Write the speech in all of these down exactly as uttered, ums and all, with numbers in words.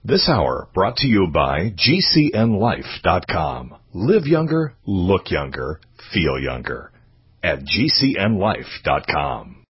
This hour brought to you by G C N life dot com. Live younger, look younger, feel younger at G C N life dot com.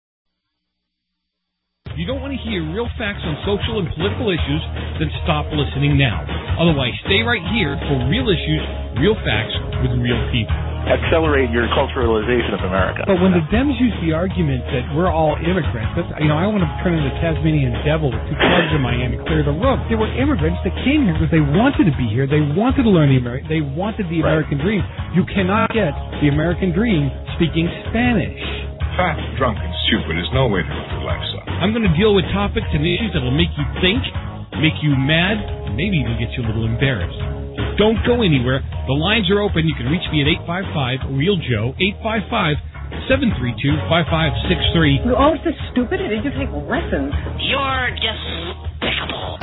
If you don't want to hear real facts on social and political issues, then stop listening now. Otherwise, stay right here for real issues, real facts with real people. Accelerate your culturalization of America. But when the Dems use the argument that we're all immigrants, that's, you know, I want to turn into the Tasmanian devil with two clubs in Miami, clear the room. They were immigrants that came here because they wanted to be here. They wanted to learn the American. They wanted the Right. American dream. You cannot get the American dream speaking Spanish. Fat, drunk, and stupid is no way to live your life, son. I'm going to deal with topics and issues that will make you think, make you mad, and maybe even get you a little embarrassed. Don't go anywhere. The lines are open. You can reach me at eight five five, real Joe, eight five five, seven three two, five five six three. You're always so stupid. Did you take lessons? You're despicable.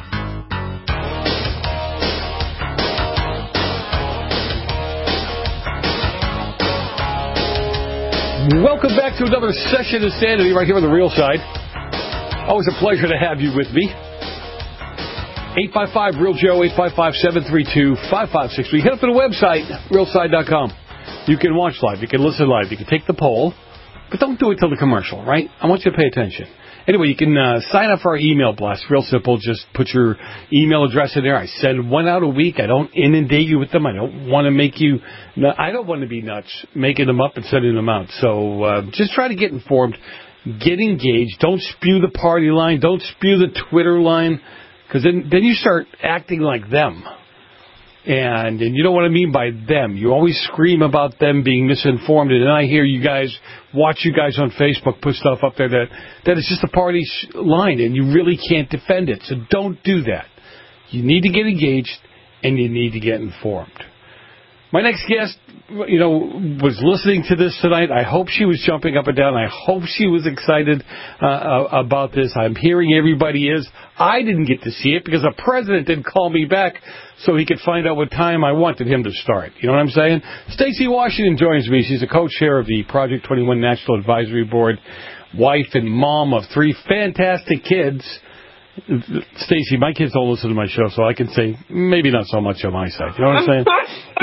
Welcome back to another session of Sanity right here on the Real Side. Always a pleasure to have you with me. eight five five, real Joe, eight five five, seven three two, five five six three. Head up to the website, real side dot com. You can watch live. You can listen live. You can take the poll. But don't do it till the commercial, right? I want you to pay attention. Anyway, you can uh, sign up for our email blast. Real simple. Just put your email address in there. I send one out a week. I don't inundate you with them. I don't want to make you... I don't want to be nuts making them up and sending them out. So uh, just try to get informed. Get engaged. Don't spew the party line. Don't spew the Twitter line. Because then, then you start acting like them. And and you know what I mean by them. You always scream about them being misinformed. And then I hear you guys, watch you guys on Facebook put stuff up there that, that is just a party line. And you really can't defend it. So don't do that. You need to get engaged and you need to get informed. My next guest, you know, was listening to this tonight. I hope she was jumping up and down. I hope she was excited uh, about this. I'm hearing everybody is. I didn't get to see it because the president didn't call me back so he could find out what time I wanted him to start. You know what I'm saying? Stacey Washington joins me. She's a co-chair of the Project twenty-one National Advisory Board, wife and mom of three fantastic kids. Stacey, my kids don't listen to my show, so I can say maybe not so much on my side. You know what I'm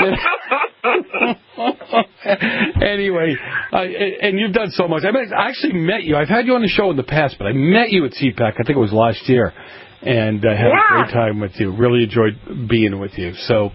saying? Anyway, uh, and you've done so much. I, met, I actually met you. I've had you on the show in the past, but I met you at C PAC. I think it was last year, and I uh, had yeah. a great time with you. Really enjoyed being with you. So,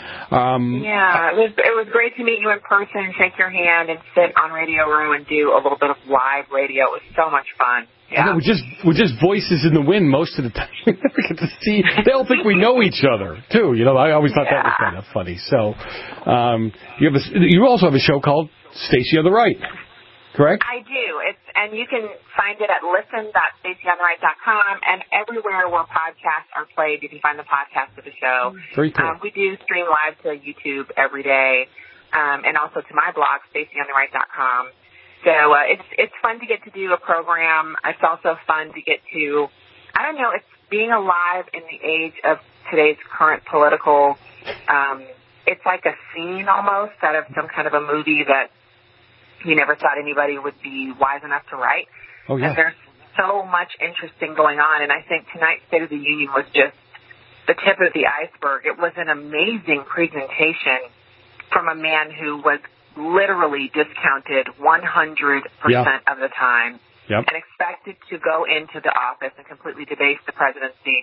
um, yeah, it was it was great to meet you in person, shake your hand, and sit on Radio Row and do a little bit of live radio. It was so much fun. Yeah. We're just we're just voices in the wind most of the time. We never get to see. They all think we know each other too. You know, I always thought yeah. that was kind of funny. So, um, you have a, you also have a show called Stacey on the Right, correct? I do. It's and you can find it at listen dot stacey on the right dot com and everywhere where podcasts are played. You can find the podcast of the show. Very cool. Um, we do stream live to YouTube every day, um, and also to my blog, stacey on the right dot com. So uh, it's it's fun to get to do a program. It's also fun to get to, I don't know, it's being alive in the age of today's current political, um, it's like a scene almost out of some kind of a movie that you never thought anybody would be wise enough to write. Oh, yeah. And there's so much interesting going on, and I think tonight's State of the Union was just the tip of the iceberg. It was an amazing presentation from a man who was literally discounted one hundred percent yeah. of the time yep. and expected to go into the office and completely debase the presidency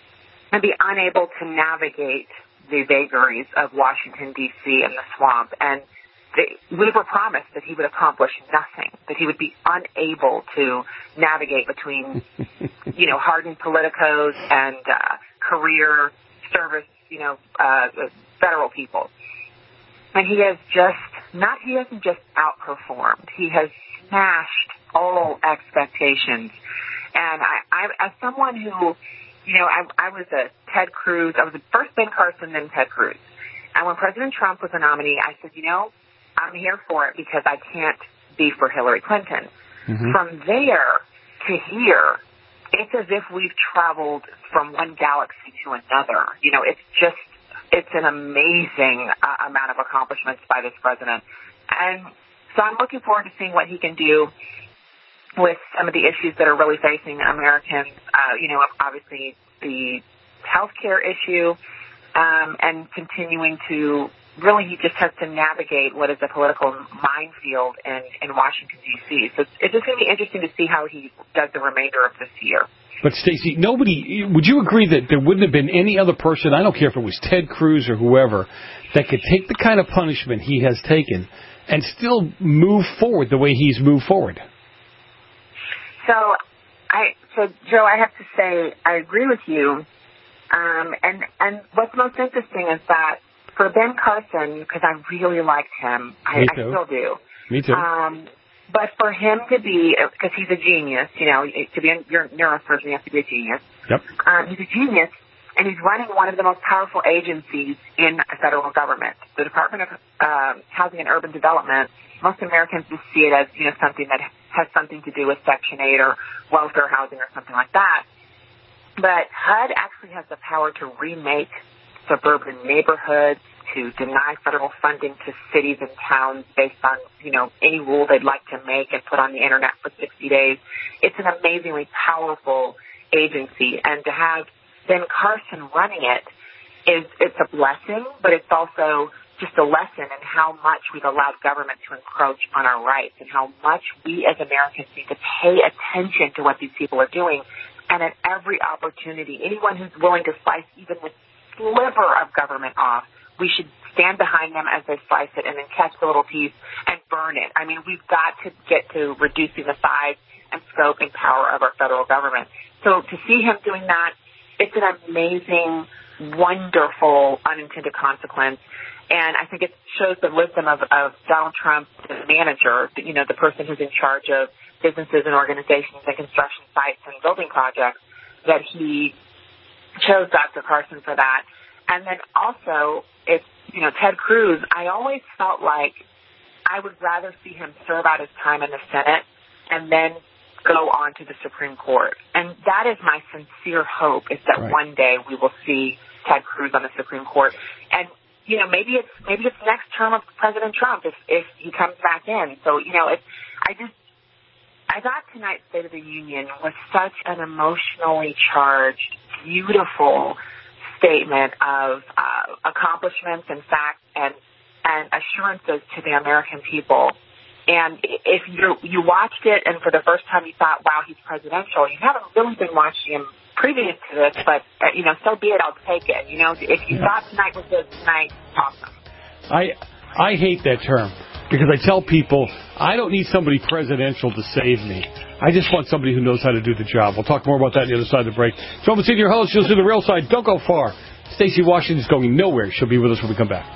and be unable to navigate the vagaries of Washington, D C and the swamp. And they, we were promised that he would accomplish nothing, that he would be unable to navigate between, you know, hardened politicos and uh, career service, you know, uh, federal people. And he has just, not, he hasn't just outperformed. He has smashed all expectations. And I, I as someone who, you know, I, I was a Ted Cruz, I was a first Ben Carson, then Ted Cruz. And when President Trump was the nominee, I said, you know, I'm here for it because I can't be for Hillary Clinton. Mm-hmm. From there to here, it's as if we've traveled from one galaxy to another. You know, it's just, it's an amazing uh, amount of accomplishments by this president. And so I'm looking forward to seeing what he can do with some of the issues that are really facing Americans. Uh, you know, obviously the healthcare issue, um, and continuing to really, he just has to navigate what is a political minefield in, in Washington, D C. So it's, it's just going to be interesting to see how he does the remainder of this year. But, Stacey, nobody, would you agree that there wouldn't have been any other person, I don't care if it was Ted Cruz or whoever, that could take the kind of punishment he has taken and still move forward the way he's moved forward? So, I, so Joe, I have to say, I agree with you. Um, and, and what's most interesting is that for Ben Carson, because I really liked him, I, I still do. Me too. Um, but for him to be, because he's a genius, you know, to be a neurosurgeon, you have to be a genius. Yep. Um, he's a genius, and he's running one of the most powerful agencies in the federal government. The Department of um, Housing and Urban Development, most Americans just see it as, you know, something that has something to do with Section eight or welfare housing or something like that. But H U D actually has the power to remake suburban neighborhoods, to deny federal funding to cities and towns based on, you know, any rule they'd like to make and put on the internet for sixty days. It's an amazingly powerful agency, and to have Ben Carson running it is, it's a blessing, but it's also just a lesson in how much we've allowed government to encroach on our rights and how much we as Americans need to pay attention to what these people are doing. And at every opportunity, anyone who's willing to slice even the sliver of government off, we should stand behind them as they slice it and then catch the little piece and burn it. I mean, we've got to get to reducing the size and scope and power of our federal government. So to see him doing that, it's an amazing, wonderful, unintended consequence. And I think it shows the wisdom of, of Donald Trump, the manager, you know, the person who's in charge of businesses and organizations and construction sites and building projects, that he chose Doctor Carson for that. And then also, it's, you know, Ted Cruz, I always felt like I would rather see him serve out his time in the Senate and then go on to the Supreme Court. And that is my sincere hope, is that right. one day we will see Ted Cruz on the Supreme Court. And, you know, maybe it's maybe it's next term of President Trump if, if he comes back in. So, you know, it's, I just, I thought tonight's State of the Union was such an emotionally charged, beautiful statement of uh, accomplishments and facts and, and assurances to the American people. And if you you watched it and for the first time you thought, wow, he's presidential, you haven't really been watching him previous to this, but, uh, you know, so be it, I'll take it. You know, if you thought tonight was good tonight, awesome. I, I hate that term because I tell people I don't need somebody presidential to save me. I just want somebody who knows how to do the job. We'll talk more about that on the other side of the break. Joe Messina, your host. You'll see the real side. Don't go far. Stacey Washington's going nowhere. She'll be with us when we come back.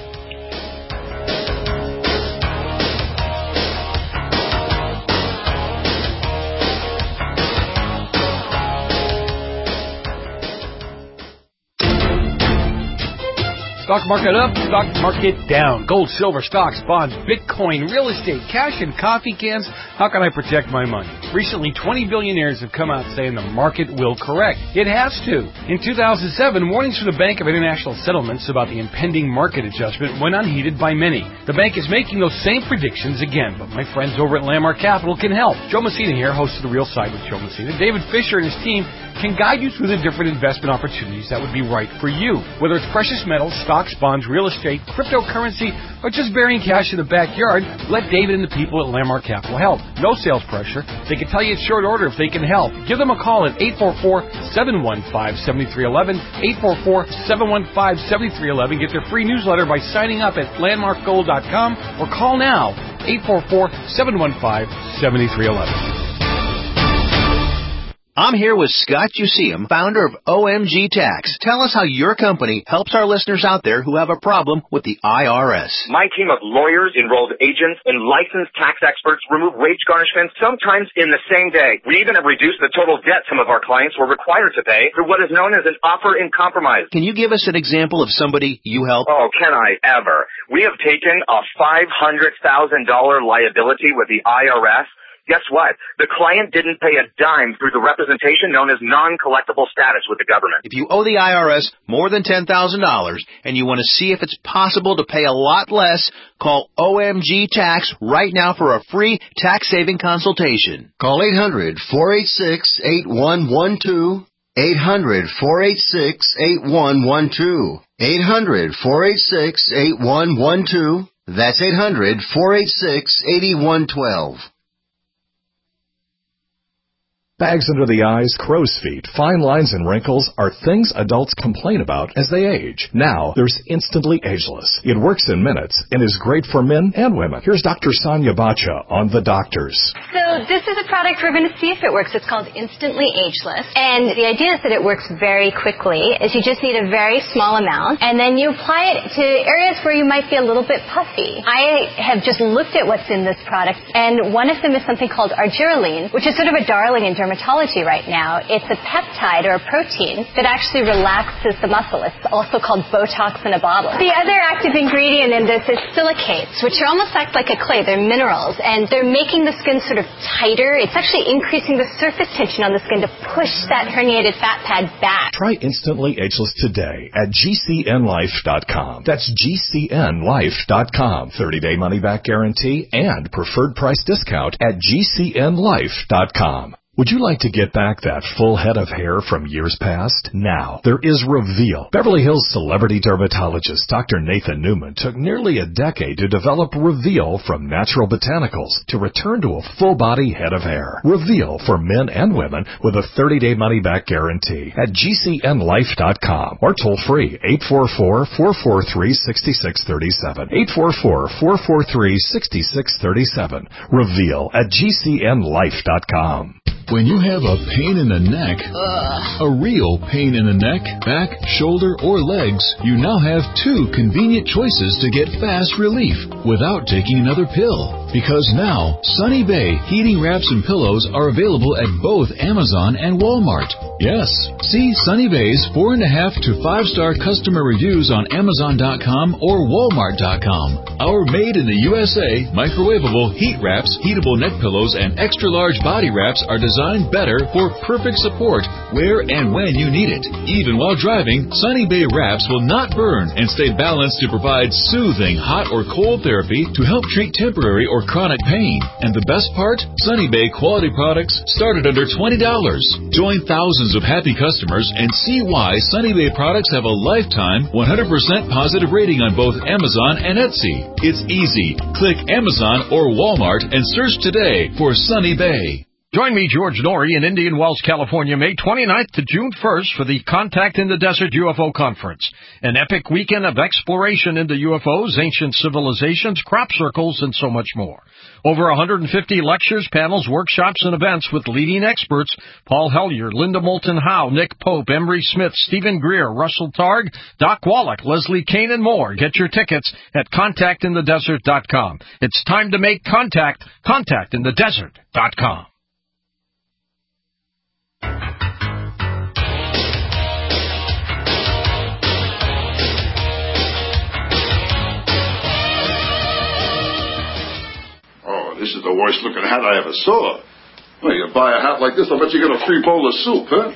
Stock market up, stock market down. Gold, silver, stocks, bonds, Bitcoin, real estate, cash, and coffee cans. How can I protect my money? Recently, twenty billionaires have come out saying the market will correct. It has to. In two thousand seven, warnings from the Bank of International Settlements about the impending market adjustment went unheeded by many. The bank is making those same predictions again, but my friends over at Landmark Capital can help. Joe Messina here, host of The Real Side with Joe Messina. David Fisher and his team can guide you through the different investment opportunities that would be right for you. Whether it's precious metals, stocks, bonds, real estate, cryptocurrency, or just burying cash in the backyard, let David and the people at Landmark Capital help. No sales pressure. They can tell you in short order if they can help. Give them a call at eight four four, seven one five, seven three one one, eight four four, seven one five, seven three one one. Get their free newsletter by signing up at landmark gold dot com or call now, eight four four, seven one five, seven three one one. I'm here with Scott Useum, founder of O M G Tax. Tell us how your company helps our listeners out there who have a problem with the I R S. My team of lawyers, enrolled agents, and licensed tax experts remove wage garnishments sometimes in the same day. We even have reduced the total debt some of our clients were required to pay through what is known as an offer in compromise. Can you give us an example of somebody you help? Oh, can I ever? We have taken a five hundred thousand dollars liability with the I R S. Guess what? The client didn't pay a dime through the representation known as non-collectible status with the government. If you owe the I R S more than ten thousand dollars and you want to see if it's possible to pay a lot less, call O M G Tax right now for a free tax-saving consultation. Call eight hundred, four eight six, eight one one two. eight hundred, four eight six, eight one one two. eight hundred, four eight six, eight one one two. That's eight hundred, four eight six, eight one one two. Bags under the eyes, crow's feet, fine lines, and wrinkles are things adults complain about as they age. Now, there's Instantly Ageless. It works in minutes and is great for men and women. Here's Doctor Sonia Bacha on The Doctors. So this is a product we're going to see if it works. It's called Instantly Ageless. And the idea is that it works very quickly, is you just need a very small amount, and then you apply it to areas where you might be a little bit puffy. I have just looked at what's in this product, and one of them is something called argireline, which is sort of a darling in dermatology right now. It's a peptide or a protein that actually relaxes the muscle. It's also called Botox in a bottle. The other active ingredient in this is silicates, which are almost act like a clay. They're minerals, and they're making the skin sort of tighter. It's actually increasing the surface tension on the skin to push that herniated fat pad back. Try Instantly Ageless today at G C N life dot com. That's G C N life dot com. thirty-day money-back guarantee and preferred price discount at G C N life dot com. Would you like to get back that full head of hair from years past? Now, there is Reveal. Beverly Hills celebrity dermatologist Doctor Nathan Newman took nearly a decade to develop Reveal from natural botanicals to return to a full-body head of hair. Reveal for men and women with a thirty-day money-back guarantee at G C N life dot com or toll-free eight four four, four four three, six six three seven. eight four four, four four three, six six three seven. Reveal at G C N life dot com. When you have a pain in the neck, Ugh. a real pain in the neck, back, shoulder, or legs, you now have two convenient choices to get fast relief without taking another pill. Because now, Sunny Bay heating wraps and pillows are available at both Amazon and Walmart. Yes, see Sunny Bay's four and a half to five star customer reviews on Amazon dot com or Walmart dot com. Our made in the U S A microwavable heat wraps, heatable neck pillows, and extra large body wraps are designed better for perfect support where and when you need it. Even while driving, Sunny Bay wraps will not burn and stay balanced to provide soothing hot or cold therapy to help treat temporary or chronic pain. And the best part? Sunny Bay quality products start at under twenty dollars. Join thousands of happy customers and see why Sunny Bay products have a lifetime one hundred percent positive rating on both Amazon and Etsy. It's easy. Click Amazon or Walmart and search today for Sunny Bay. Join me, George Norrie, in Indian Wells, California, May twenty-ninth to June first for the Contact in the Desert U F O Conference, an epic weekend of exploration into U F Os, ancient civilizations, crop circles, and so much more. Over one hundred fifty lectures, panels, workshops, and events with leading experts: Paul Hellyer, Linda Moulton Howe, Nick Pope, Emery Smith, Stephen Greer, Russell Targ, Doc Wallach, Leslie Kane, and more. Get your tickets at contact in the desert dot com. It's time to make contact. contact in the desert dot com. This is the worst looking hat I ever saw. Well, you buy a hat like this, I bet you get a free bowl of soup, huh?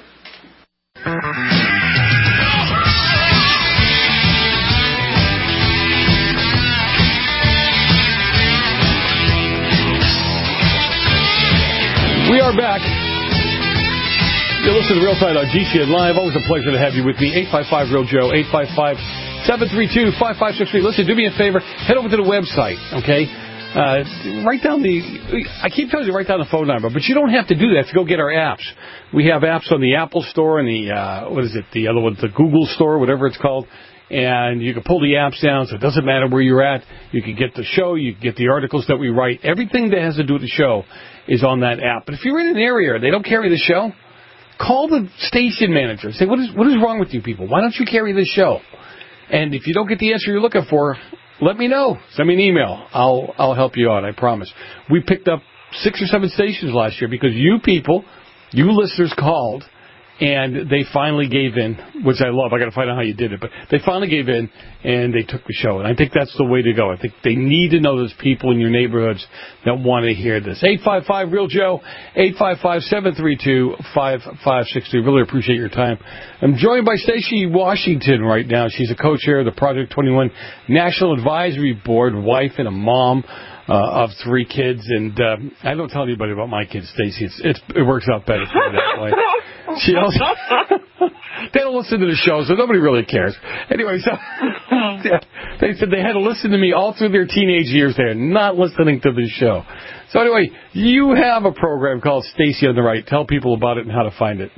We are back. You're listening to Real Time on G C N Live. Always a pleasure to have you with me. eight five five Real Joe, eight five five, seven three two, five five six three. Listen, do me a favor. Head over to the website, okay? Uh, write down the, I keep telling you to write down the phone number, but you don't have to do that to go get our apps. We have apps on the Apple Store and the, uh, what is it, the other one, the Google Store, whatever it's called. And you can pull the apps down, so it doesn't matter where you're at. You can get the show, you can get the articles that we write. Everything that has to do with the show is on that app. But if you're in an area they don't carry the show, call the station manager and say, what is, what is wrong with you people? Why don't you carry this show? And if you don't get the answer you're looking for, let me know. Send me an email. I'll I'll help you out, I promise. We picked up six or seven stations last year because you people, you listeners called, and they finally gave in, which I love. I got to find out how you did it, but they finally gave in, and they took the show. And I think that's the way to go. I think they need to know there's people in your neighborhoods that want to hear this. eight five five Real Joe, eight five five, seven three two, five five six three. Really appreciate your time. I'm joined by Stacey Washington right now. She's a co-chair of the Project twenty-one National Advisory Board, wife and a mom uh, of three kids. And uh, I don't tell anybody about my kids, Stacey. It's, it's, it works out better for me that way. She also, they don't listen to the show, so nobody really cares. Anyway, so yeah, they said they had to listen to me all through their teenage years. They're not listening to the show. So anyway, you have a program called Stacy on the Right. Tell people about it and how to find it.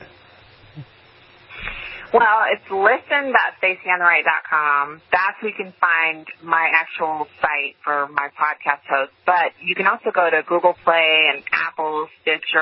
Well, it's listen dot stacy on the right dot com. That's where you can find my actual site for my podcast host. But you can also go to Google Play and Apple, Stitcher,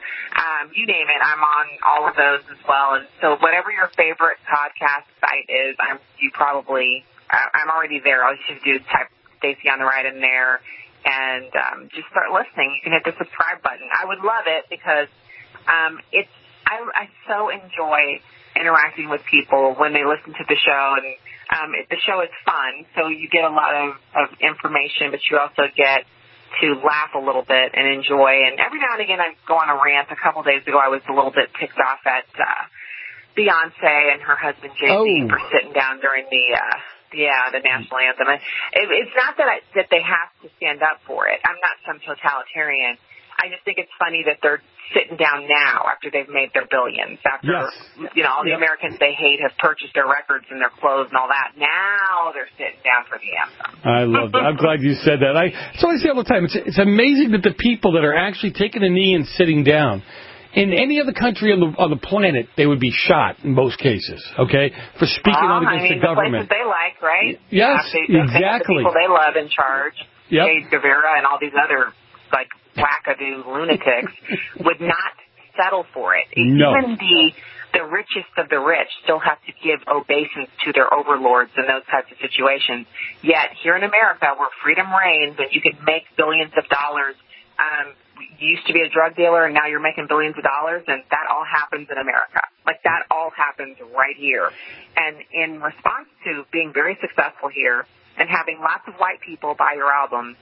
um, you name it. I'm on all of those as well. And so whatever your favorite podcast site is, I'm you probably I'm already there. All you should do is type Stacy on the Right in there and um, just start listening. You can hit the subscribe button. I would love it because um, it's I, I so enjoy interacting with people when they listen to the show, and um, it, the show is fun, so you get a lot of, of information, but you also get to laugh a little bit and enjoy, and every now and again I go on a rant. A couple days ago I was a little bit ticked off at uh, Beyonce and her husband Jay-Z oh. for sitting down during the uh, yeah, the national anthem. It, it's not that, I, that they have to stand up for it. I'm not some totalitarian. I just think it's funny that they're sitting down now after they've made their billions, after, yes. you know, all the yep. Americans they hate have purchased their records and their clothes and all that. Now they're sitting down for the anthem. I love that. I'm glad you said that. I, so I say all the time, it's, it's amazing that the people that are actually taking a knee and sitting down, in any other country on the on the planet, they would be shot in most cases, okay, for speaking um, out against I mean, the government. The places they like, right? Yes, yeah, they, they exactly. The people they love in charge, yep. Che Guevara and all these other, like, wackadoo lunatics would not settle for it. No. Even the the richest of the rich still have to give obeisance to their overlords in those types of situations. Yet here in America, where freedom reigns and you can make billions of dollars, um, you used to be a drug dealer and now you're making billions of dollars, and that all happens in America. Like, that all happens right here. And in response to being very successful here and having lots of white people buy your albums,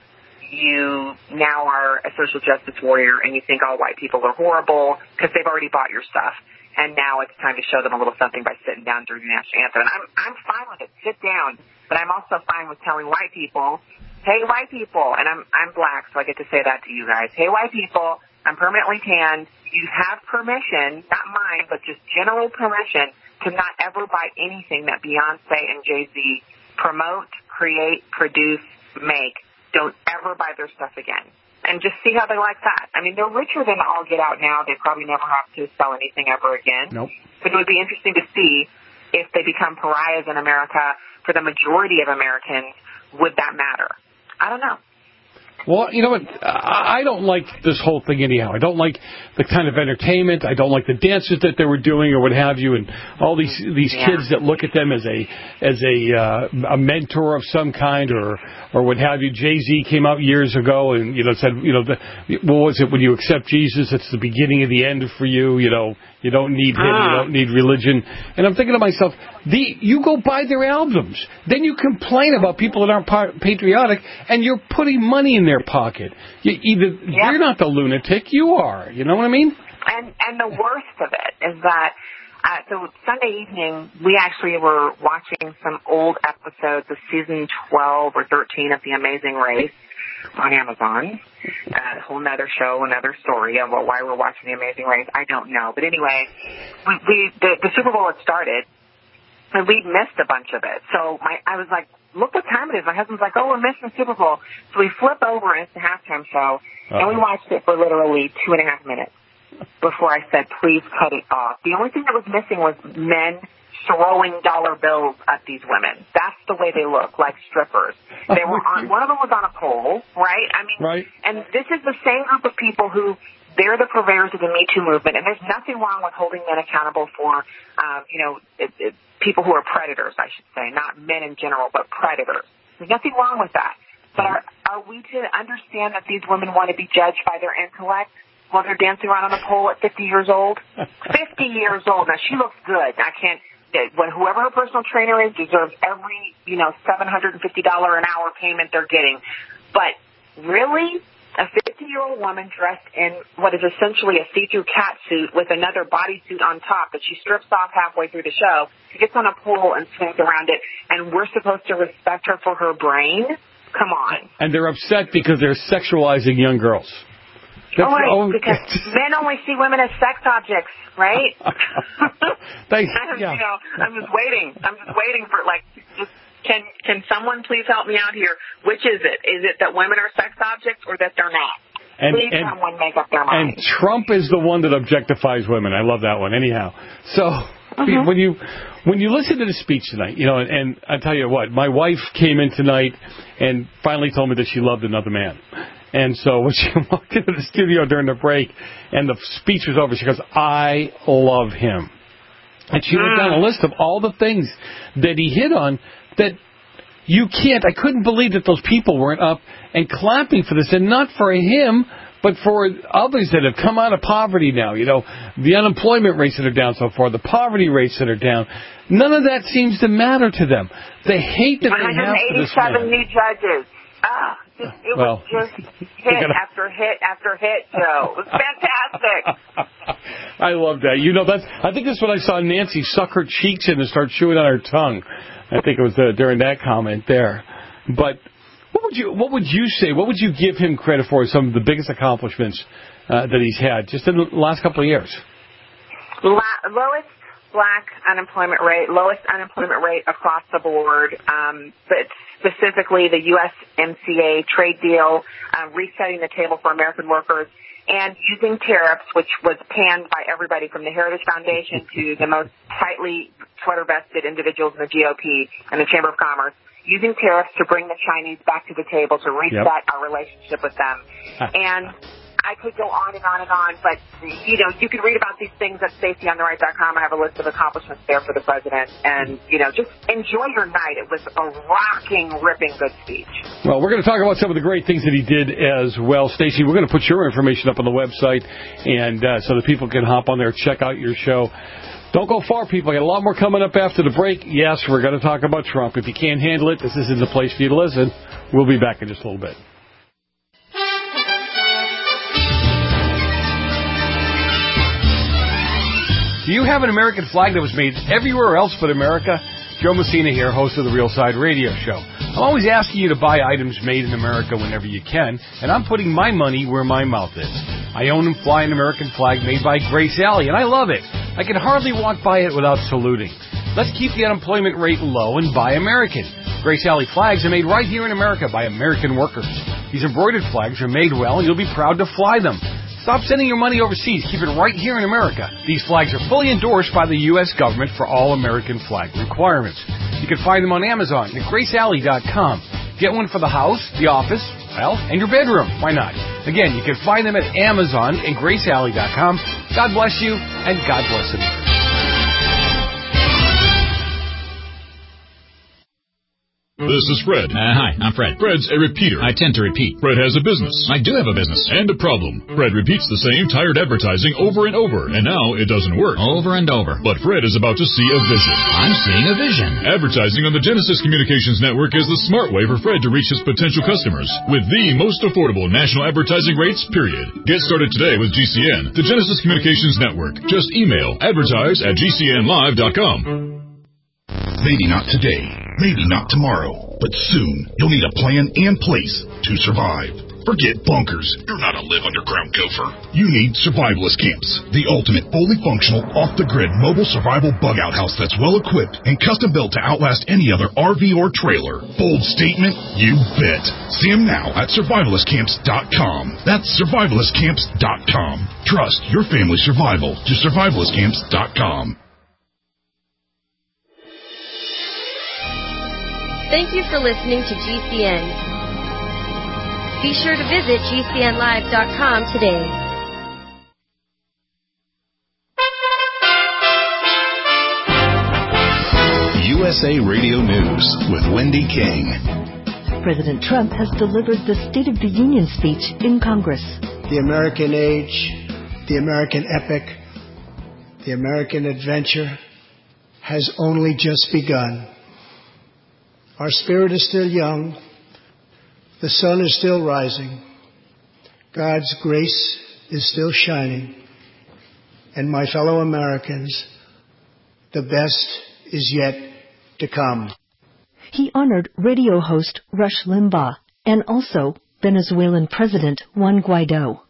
you now are a social justice warrior and you think all white people are horrible because they've already bought your stuff. And now it's time to show them a little something by sitting down during the national anthem. And I'm, I'm fine with it. Sit down. But I'm also fine with telling white people, hey, white people, and I'm, I'm black, so I get to say that to you guys. Hey, white people, I'm permanently tanned. You have permission, not mine, but just general permission to not ever buy anything that Beyonce and Jay-Z promote, create, produce, make. Don't ever buy their stuff again. And just see how they like that. I mean, they're richer than all get out now. They probably never have to sell anything ever again. Nope. But it would be interesting to see if they become pariahs in America for the majority of Americans. Would that matter? I don't know. Well, you know what? I don't like this whole thing anyhow. I don't like the kind of entertainment. I don't like the dances that they were doing or what have you, and all these these yeah. kids that look at them as a as a uh, a mentor of some kind or or what have you. Jay-Z came out years ago and you know said you know the, what was it when you accept Jesus? It's the beginning of the end for you. You know you don't need him. Ah. You don't need religion. And I'm thinking to myself, the you go buy their albums, then you complain about people that aren't patriotic, and you're putting money in their pocket. You, either yep. You're not the lunatic, you are. You know what I mean? And and the worst of it is that uh, so Sunday evening we actually were watching some old episodes of season twelve or thirteen of The Amazing Race on Amazon. Uh, a whole nother show, another story of well, why we're watching The Amazing Race. I don't know, but anyway, we, we the, the Super Bowl had started. And we missed a bunch of it. So my, I was like, look what time it is. My husband's like, oh, we're missing the Super Bowl. So we flip over and it's the halftime show. Uh-huh. And we watched it for literally two and a half minutes before I said, please cut it off. The only thing that was missing was men throwing dollar bills at these women. That's the way they look, like strippers. They were on, one of them was on a pole, right? I mean, right. And this is the same group of people who, they're the purveyors of the Me Too movement, and there's nothing wrong with holding men accountable for, um, you know, it, it, people who are predators, I should say, not men in general, but predators. There's nothing wrong with that. But are, are we to understand that these women want to be judged by their intellect while they're dancing around on a pole at fifty years old? fifty years old. Now, she looks good. I can't, when whoever her personal trainer is deserves every, you know, seven hundred fifty dollars an hour payment they're getting. But really? A fifty-year-old woman dressed in what is essentially a see-through cat suit with another bodysuit on top that she strips off halfway through the show, gets on a pole and swings around it, and we're supposed to respect her for her brain? Come on. And they're upset because they're sexualizing young girls. That's, oh, right, oh, because men only see women as sex objects, right? Thanks. I'm, Yeah. You know, I'm just waiting. I'm just waiting for, like, just can can someone please help me out here? Which is it? Is it that women are sex objects or that they're not? And, please and, someone make up their mind. And Trump is the one that objectifies women. I love that one. Anyhow, so mm-hmm. when you when you listen to the speech tonight, you know, and, and I tell you what, my wife came in tonight and finally told me that she loved another man. And so when she walked into the studio during the break and the speech was over, she goes, I love him. And she went down a list of all the things that he hit on that you can't. I couldn't believe that those people weren't up and clapping for this, and not for him, but for others that have come out of poverty now. You know, the unemployment rates that are down so far, the poverty rates that are down. None of that seems to matter to them. They hate that they have for this man. one hundred eighty-seven new judges. Ah, just, it well, was just hit gotta... after hit after hit, Joe. It was fantastic. I love that. You know, that's. I think that's when I saw Nancy suck her cheeks in and start chewing on her tongue. I think it was uh, during that comment there. But what would you what would you say? What would you give him credit for as some of the biggest accomplishments uh, that he's had just in the last couple of years? La- lowest black unemployment rate, lowest unemployment rate across the board, um, but specifically the U S M C A trade deal, uh, resetting the table for American workers, and using tariffs, which was panned by everybody from the Heritage Foundation to the most tightly sweater-vested individuals in the G O P and the Chamber of Commerce, using tariffs to bring the Chinese back to the table to reset yep. our relationship with them. And I could go on and on and on, but, you know, you can read about these things at Stacey On The Right dot com. I have a list of accomplishments there for the president. And, you know, just enjoy your night. It was a rocking, ripping good speech. Well, we're going to talk about some of the great things that he did as well. Stacey, we're going to put your information up on the website and uh, so that people can hop on there and check out your show. Don't go far, people. Got a lot more coming up after the break. Yes, we're going to talk about Trump. If you can't handle it, this isn't the place for you to listen. We'll be back in just a little bit. Do you have an American flag that was made everywhere else but America? Joe Messina here, host of the Real Side Radio Show. I'm always asking you to buy items made in America whenever you can, and I'm putting my money where my mouth is. I own and fly an American flag made by Grace Alley, and I love it. I can hardly walk by it without saluting. Let's keep the unemployment rate low and buy American. Grace Alley flags are made right here in America by American workers. These embroidered flags are made well, and you'll be proud to fly them. Stop sending your money overseas. Keep it right here in America. These flags are fully endorsed by the U S government for all American flag requirements. You can find them on Amazon at Grace Alley dot com. Get one for the house, the office, well, and your bedroom. Why not? Again, you can find them at Amazon and Grace Alley dot com. God bless you, and God bless America. This is Fred. Uh, hi, I'm Fred. Fred's a repeater. I tend to repeat. Fred has a business. I do have a business. And a problem. Fred repeats the same tired advertising over and over, and now it doesn't work. Over and over. But Fred is about to see a vision. I'm seeing a vision. Advertising on the Genesis Communications Network is the smart way for Fred to reach his potential customers with the most affordable national advertising rates, period. Get started today with G C N, the Genesis Communications Network. Just email advertise at G C N live dot com. Maybe not today, maybe not tomorrow, but soon you'll need a plan and place to survive. Forget bunkers. You're not a live underground gopher. You need Survivalist Camps, the ultimate fully functional, off-the-grid mobile survival bug-out house that's well-equipped and custom-built to outlast any other R V or trailer. Bold statement? You bet. See them now at survivalist camps dot com. That's survivalist camps dot com. Trust your family's survival to survivalist camps dot com. Thank you for listening to G C N. Be sure to visit G C N live dot com today. U S A Radio News with Wendy King. President Trump has delivered the State of the Union speech in Congress. The American age, the American epic, the American adventure has only just begun. Our spirit is still young. The sun is still rising. God's grace is still shining. And my fellow Americans, the best is yet to come. He honored radio host Rush Limbaugh and also Venezuelan President Juan Guaido.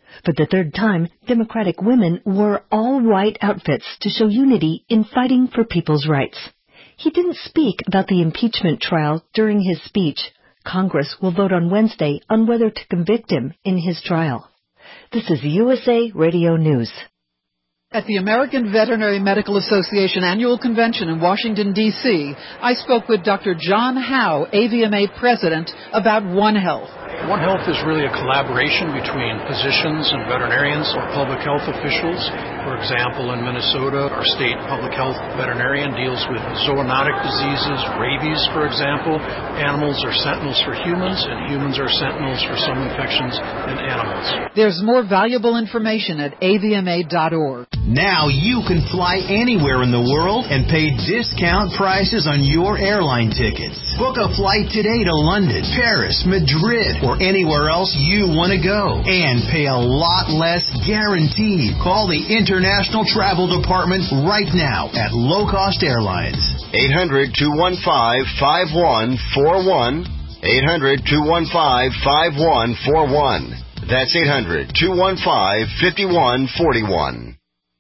For the third time, Democratic women wore all-white outfits to show unity in fighting for people's rights. He didn't speak about the impeachment trial during his speech. Congress will vote on Wednesday on whether to convict him in his trial. This is U S A Radio News. At the American Veterinary Medical Association Annual Convention in Washington, D C, I spoke with Doctor John Howe, A V M A President, about One Health. One Health is really a collaboration between physicians and veterinarians or public health officials. For example, in Minnesota, our state public health veterinarian deals with zoonotic diseases, rabies, for example. Animals are sentinels for humans, and humans are sentinels for some infections in animals. There's more valuable information at A V M A dot org. Now you can fly anywhere in the world and pay discount prices on your airline tickets. Book a flight today to London, Paris, Madrid, or anywhere else you want to go. And pay a lot less guaranteed. Call the International Travel Department right now at Low Cost Airlines. eight hundred, two one five, five one four one. eight hundred, two one five, five one four one. That's eight hundred, two one five, five one four one.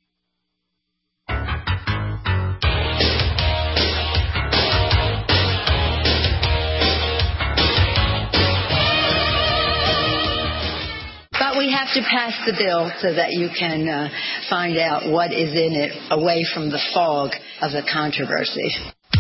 We have to pass the bill so that you can uh, find out what is in it away from the fog of the controversy.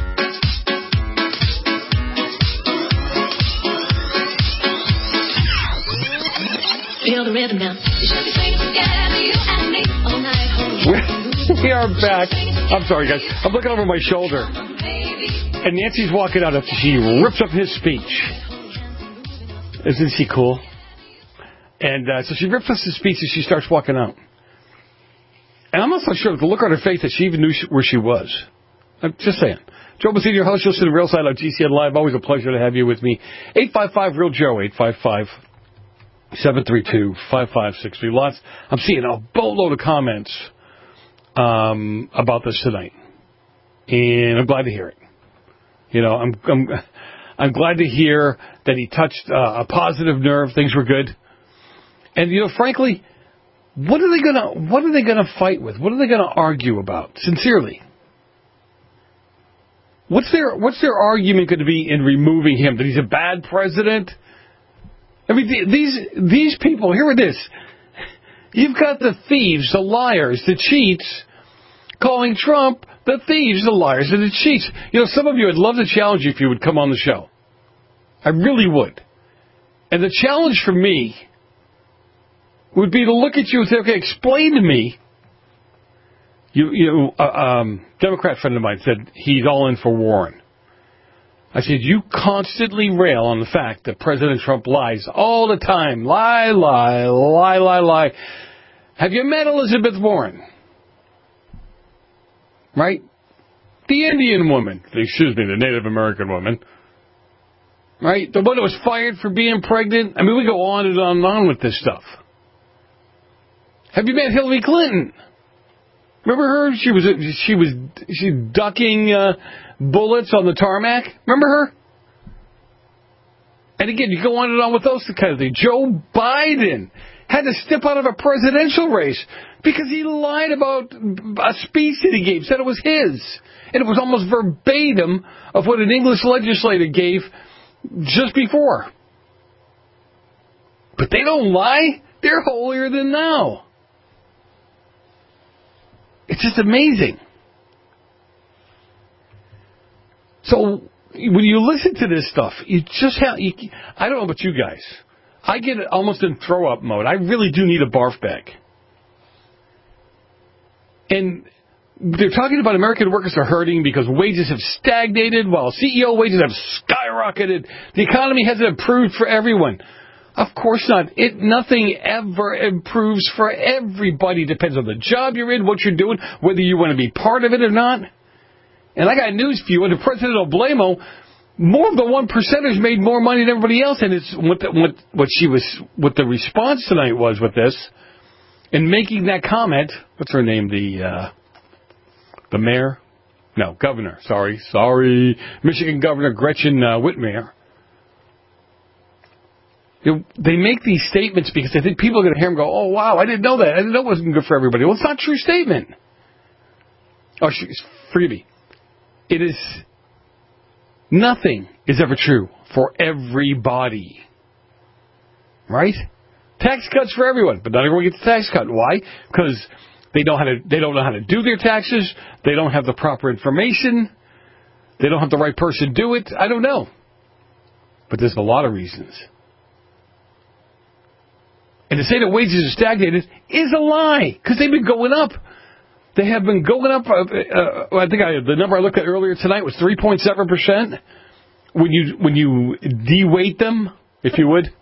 Feel the rhythm now. You should be singing together, you and me, all night. We are back. I'm sorry, guys. I'm looking over my shoulder. And Nancy's walking out after she rips up his speech. Isn't she cool? And uh, so she rips us his speech and she starts walking out. And I'm not so sure with the look on her face that she even knew she, where she was. I'm just saying. Joe Bessini, your host, you'll see the real side on G C N Live. Always a pleasure to have you with me. eight five five, real Joe, eight five five, seven three two, five five six three. Lots. I'm seeing a boatload of comments um, about this tonight. And I'm glad to hear it. You know, I'm I'm, I'm glad to hear that he touched uh, a positive nerve. Things were good. And, you know, frankly, what are they gonna what are they gonna fight with? What are they gonna argue about? Sincerely, what's their what's their argument going to be in removing him? That he's a bad president? I mean, these these people. Here it is. You've got the thieves, the liars, the cheats, calling Trump the thieves, the liars, and the cheats. You know, some of you, I'd love to challenge you if you would come on the show. I really would. And the challenge for me would be to look at you and say, okay, explain to me. You, you, uh, um, Democrat friend of mine said he's all in for Warren. I said, you constantly rail on the fact that President Trump lies all the time. Lie, lie, lie, lie, lie. Have you met Elizabeth Warren? Right? The Indian woman. Excuse me, the Native American woman. Right? The one that was fired for being pregnant. I mean, we go on and on and on with this stuff. Have you met Hillary Clinton? Remember her? She was she was she ducking uh, bullets on the tarmac. Remember her? And again, you go on and on with those kind of things. Joe Biden had to step out of a presidential race because he lied about a speech that he gave, said it was his, and it was almost verbatim of what an English legislator gave just before. But they don't lie. They're holier than thou. It's just amazing. So when you listen to this stuff, you just have, you, I don't know about you guys. I get almost in throw-up mode. I really do need a barf bag. And they're talking about American workers are hurting because wages have stagnated while C E O wages have skyrocketed. The economy hasn't improved for everyone. Of course not. It nothing ever improves for everybody. Depends on the job you're in, what you're doing, whether you want to be part of it or not. And I got news for you. Under President Obama, more of the one percenters made more money than everybody else. And it's what the, what what she was what the response tonight was with this, and making that comment. What's her name? The uh, the mayor? No, governor. Sorry, sorry, Michigan Governor Gretchen uh, Whitmer. You know, they make these statements because they think people are going to hear them go, oh, wow, I didn't know that. I didn't know it wasn't good for everybody. Well, it's not a true statement. Oh, forgive me. It is, nothing is ever true for everybody. Right? Tax cuts for everyone, but not everyone gets a tax cut. Why? Because they don't how to they don't know how to do their taxes. They don't have the proper information. They don't have the right person do it. I don't know. But there's a lot of reasons. And to say that wages are stagnated is a lie, because they've been going up. They have been going up. Uh, uh, I think I, the number I looked at earlier tonight was three point seven percent. When you when you de-weight them, if you would.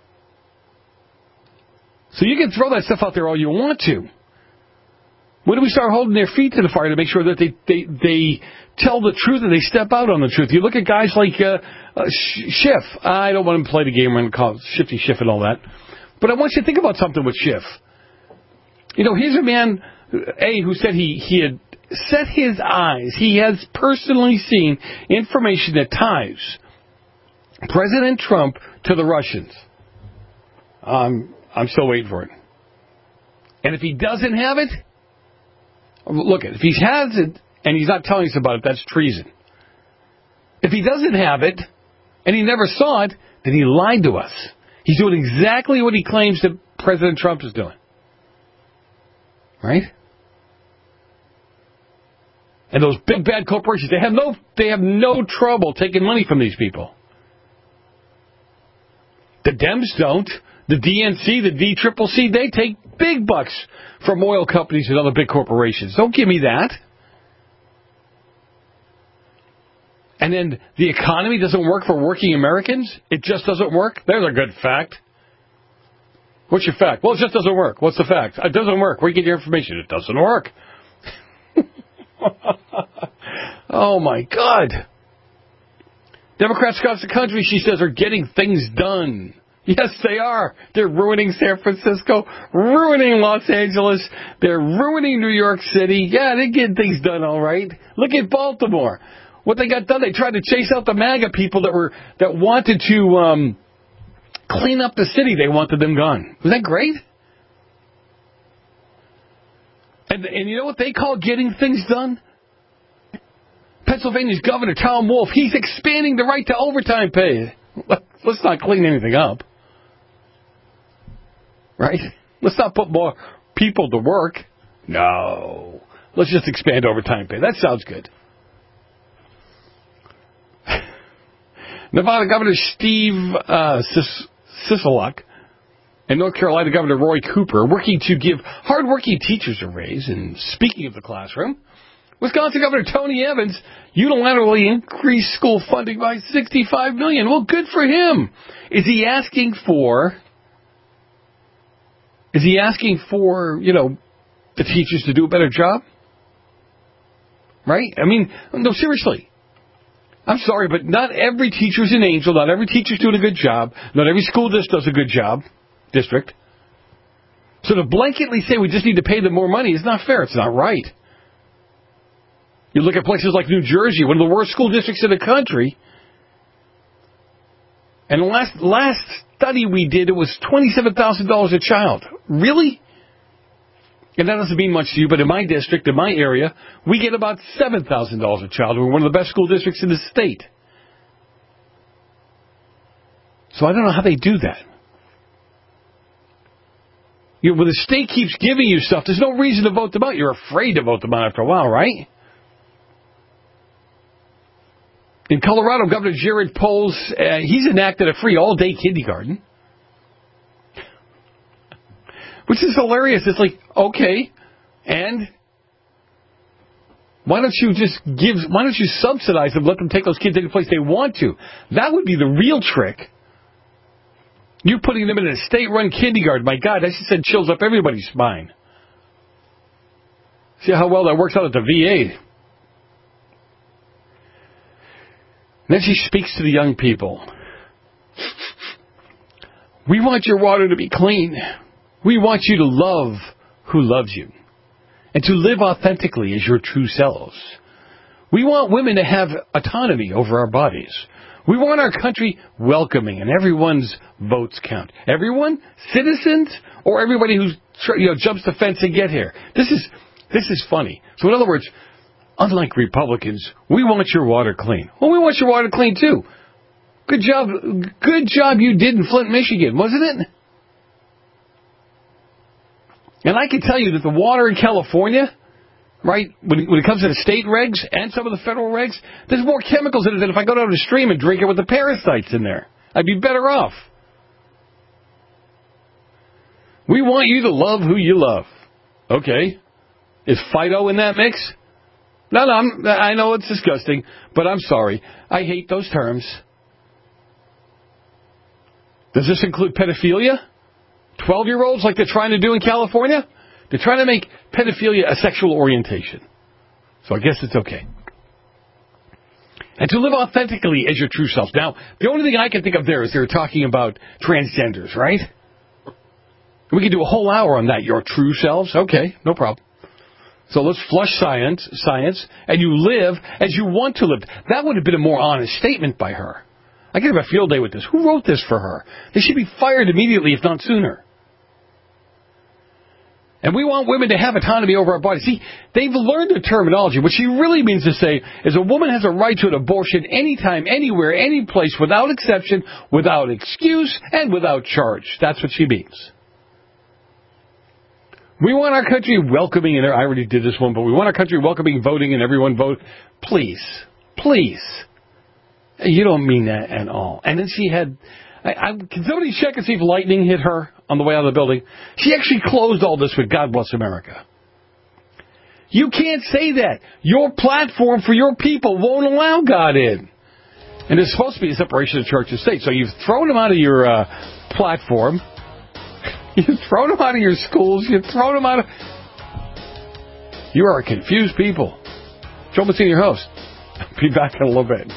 So you can throw that stuff out there all you want to. When do we start holding their feet to the fire to make sure that they, they, they tell the truth and they step out on the truth? You look at guys like uh, uh, Schiff. I don't want him to play the game and call it Shifty Schiff and all that. But I want you to think about something with Schiff. You know, here's a man, A, who said he, he had set his eyes. He has personally seen information that ties President Trump to the Russians. Um, I'm still waiting for it. And if he doesn't have it, look, if he has it and he's not telling us about it, that's treason. If he doesn't have it and he never saw it, then he lied to us. He's doing exactly what he claims that President Trump is doing. Right? And those big bad corporations, they have no they have no trouble taking money from these people. The Dems don't. The D N C, the D C C C, they take big bucks from oil companies and other big corporations. Don't give me that. And then the economy doesn't work for working Americans? It just doesn't work? There's a good fact. What's your fact? Well, it just doesn't work. What's the fact? It doesn't work. Where do you get your information? It doesn't work. Oh, my God. Democrats across the country, she says, are getting things done. Yes, they are. They're ruining San Francisco, ruining Los Angeles. They're ruining New York City. Yeah, they're getting things done all right. Look at Baltimore. What they got done, they tried to chase out the MAGA people that were that wanted to um, clean up the city. They wanted them gone. Was that great? And, and you know what they call getting things done? Pennsylvania's Governor Tom Wolf, he's expanding the right to overtime pay. Let's not clean anything up. Right? Let's not put more people to work. No. Let's just expand overtime pay. That sounds good. Nevada Governor Steve uh, Sisolak and North Carolina Governor Roy Cooper are working to give hardworking teachers a raise. And speaking of the classroom, Wisconsin Governor Tony Evans unilaterally increased school funding by sixty-five million dollars. Well, good for him. Is he asking for, is he asking for, you know, the teachers to do a better job? Right? I mean, no, seriously. I'm sorry, but not every teacher's an angel. Not every teacher's doing a good job. Not every school district does a good job. District. So to blanketly say we just need to pay them more money is not fair. It's not right. You look at places like New Jersey, one of the worst school districts in the country. And the last, last study we did, it was twenty-seven thousand dollars a child. Really? And that doesn't mean much to you, but in my district, in my area, we get about seven thousand dollars a child. We're one of the best school districts in the state. So I don't know how they do that. You know, when the state keeps giving you stuff, there's no reason to vote them out. You're afraid to vote them out after a while, right? In Colorado, Governor Jared Polis, uh, he's enacted a free all-day kindergarten. Which is hilarious. It's like, okay, and why don't you just give, why don't you subsidize them, let them take those kids any place they want to? That would be the real trick. You're putting them in a state-run kindergarten. My God, that just send chills up everybody's spine. See how well that works out at the V A. And then she speaks to the young people. We want your water to be clean. We want you to love who loves you and to live authentically as your true selves. We want women to have autonomy over our bodies. We want our country welcoming, and everyone's votes count. Everyone? Citizens? Or everybody who you know, jumps the fence to get here? This is this is funny. So in other words, unlike Republicans, we want your water clean. Well, we want your water clean, too. Good job, good job you did in Flint, Michigan, wasn't it? And I can tell you that the water in California, right, when, when it comes to the state regs and some of the federal regs, there's more chemicals in it than if I go down the stream and drink it with the parasites in there. I'd be better off. We want you to love who you love. Okay. Is Fido in that mix? No, no, I'm, I know it's disgusting, but I'm sorry. I hate those terms. Does this include pedophilia? twelve-year-olds like they're trying to do in California? They're trying to make pedophilia a sexual orientation. So I guess it's okay. And to live authentically as your true self. Now, the only thing I can think of there is they're talking about transgenders, right? We could do a whole hour on that. Your true selves? Okay, no problem. So let's flush science, science, and you live as you want to live. That would have been a more honest statement by her. I could have a field day with this. Who wrote this for her? They should be fired immediately, if not sooner. And we want women to have autonomy over our bodies. See, they've learned the terminology. What she really means to say is a woman has a right to an abortion anytime, anywhere, any place, without exception, without excuse, and without charge. That's what she means. We want our country welcoming, and I already did this one, but we want our country welcoming, voting, and everyone vote. Please, please. You don't mean that at all. And then she had, I, I, can somebody check and see if lightning hit her on the way out of the building? She actually closed all this with God Bless America. You can't say that. Your platform for your people won't allow God in. And it's supposed to be a separation of church and state. So you've thrown him out of your uh, platform. You've thrown them out of your schools. You've thrown them out of... You are a confused people. Joe Mazzini, your host. Be back in a little bit.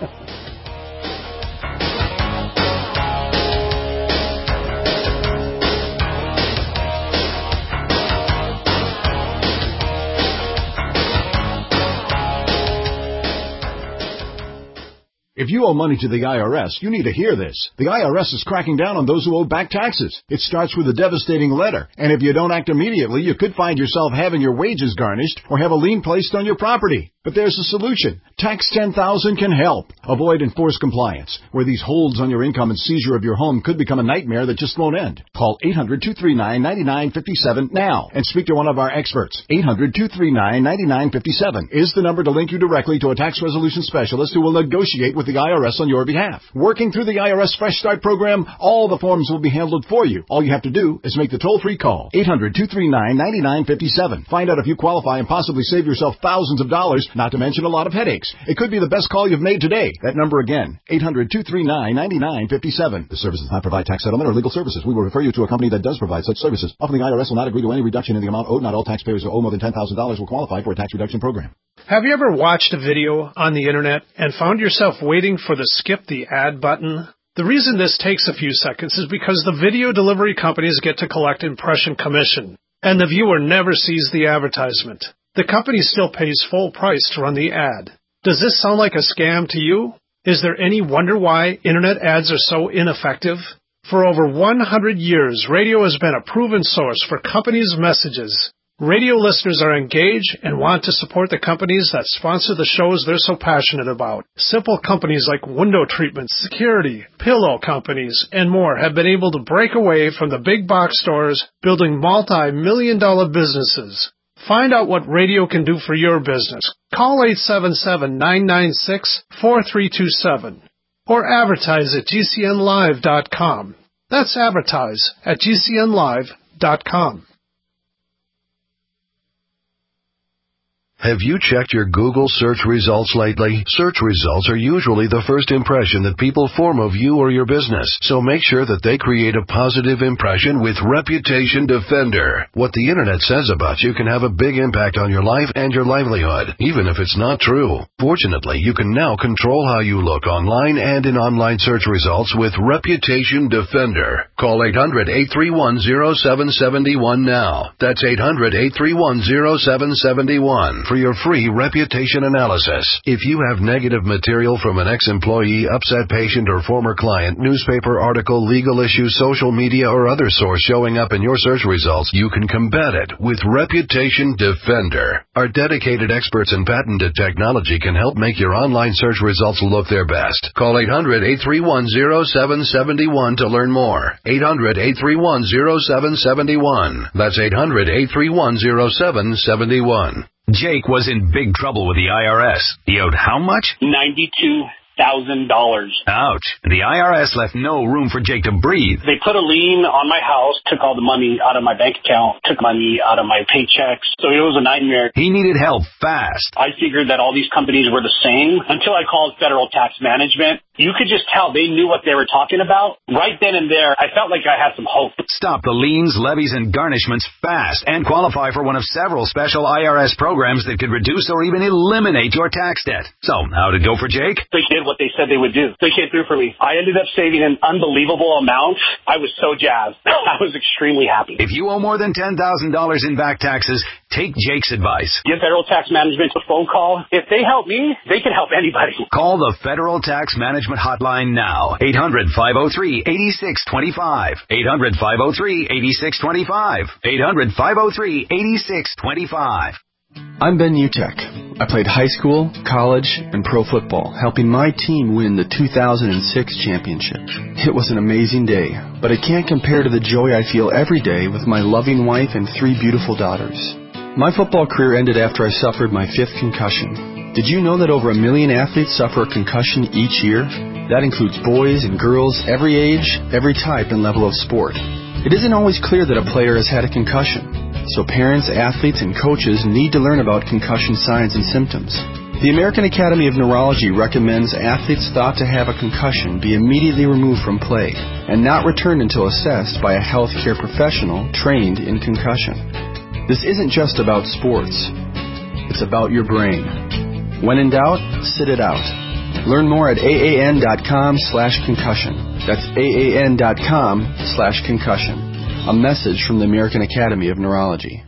If you owe money to the I R S, you need to hear this. The I R S is cracking down on those who owe back taxes. It starts with a devastating letter, and if you don't act immediately, you could find yourself having your wages garnished or have a lien placed on your property. But there's a solution. Tax ten thousand can help. Avoid enforced compliance, where these holds on your income and seizure of your home could become a nightmare that just won't end. Call eight hundred, two three nine, nine nine five seven now and speak to one of our experts. eight hundred, two three nine, nine nine five seven is the number to link you directly to a tax resolution specialist who will negotiate with the I R S on your behalf. Working through the I R S Fresh Start program, all the forms will be handled for you. All you have to do is make the toll-free call. eight hundred, two three nine, nine nine five seven. Find out if you qualify and possibly save yourself thousands of dollars, not to mention a lot of headaches. It could be the best call you've made today. That number again, eight hundred, two three nine, nine nine five seven. The service does not provide tax settlement or legal services. We will refer you to a company that does provide such services. Often the I R S will not agree to any reduction in the amount owed. Not all taxpayers who owe more than ten thousand dollars will qualify for a tax reduction program. Have you ever watched a video on the internet and found yourself waiting for the skip the ad button? The reason this takes a few seconds is because the video delivery companies get to collect impression commission, and the viewer never sees the advertisement. The company still pays full price to run the ad. Does this sound like a scam to you? Is there any wonder why internet ads are so ineffective? For over one hundred years, radio has been a proven source for companies' messages. Radio listeners are engaged and want to support the companies that sponsor the shows they're so passionate about. Simple companies like window treatments, security, pillow companies, and more have been able to break away from the big box stores, building multi-million dollar businesses. Find out what radio can do for your business. Call eight seven seven, nine nine six, four three two seven or advertise at G C N live dot com. That's advertise at G C N live dot com. Have you checked your Google search results lately? Search results are usually the first impression that people form of you or your business, so make sure that they create a positive impression with Reputation Defender. What the internet says about you can have a big impact on your life and your livelihood, even if it's not true. Fortunately, you can now control how you look online and in online search results with Reputation Defender. Call eight hundred, eight three one, zero seven seven one now. That's eight hundred, eight three one, zero seven seven one. for your free reputation analysis. If you have negative material from an ex-employee, upset patient, or former client, newspaper article, legal issue, social media, or other source showing up in your search results, you can combat it with Reputation Defender. Our dedicated experts in patented technology can help make your online search results look their best. Call eight hundred, eight three one, zero seven seven one to learn more. eight hundred, eight three one, zero seven seven one. That's eight hundred, eight three one, zero seven seven one. Jake was in big trouble with the I R S. He owed how much? ninety-two thousand dollars. Ouch. The I R S left no room for Jake to breathe. They put a lien on my house, took all the money out of my bank account, took money out of my paychecks. So it was a nightmare. He needed help fast. I figured that all these companies were the same until I called Federal Tax Management. You could just tell they knew what they were talking about. Right then and there, I felt like I had some hope. Stop the liens, levies, and garnishments fast and qualify for one of several special I R S programs that could reduce or even eliminate your tax debt. So, how'd it go for Jake? They did what they said they would do. They came through for me. I ended up saving an unbelievable amount. I was so jazzed. I was extremely happy. If you owe more than ten thousand dollars in back taxes, take Jake's advice. Give Federal Tax Management a phone call. If they help me, they can help anybody. Call the Federal Tax Management Hotline now. eight hundred, five oh three, eight six two five. eight hundred, five oh three, eight six two five. eight hundred, five oh three, eight six two five. I'm Ben Utek. I played high school, college, and pro football, helping my team win the two thousand six championship. It was an amazing day, but it can't compare to the joy I feel every day with my loving wife and three beautiful daughters. My football career ended after I suffered my fifth concussion. Did you know that over a million athletes suffer a concussion each year? That includes boys and girls, every age, every type and level of sport. It isn't always clear that a player has had a concussion, so parents, athletes, and coaches need to learn about concussion signs and symptoms. The American Academy of Neurology recommends athletes thought to have a concussion be immediately removed from play and not returned until assessed by a healthcare professional trained in concussion. This isn't just about sports. It's about your brain. When in doubt, sit it out. Learn more at aan.com slash concussion. That's aan.com slash concussion. A message from the American Academy of Neurology.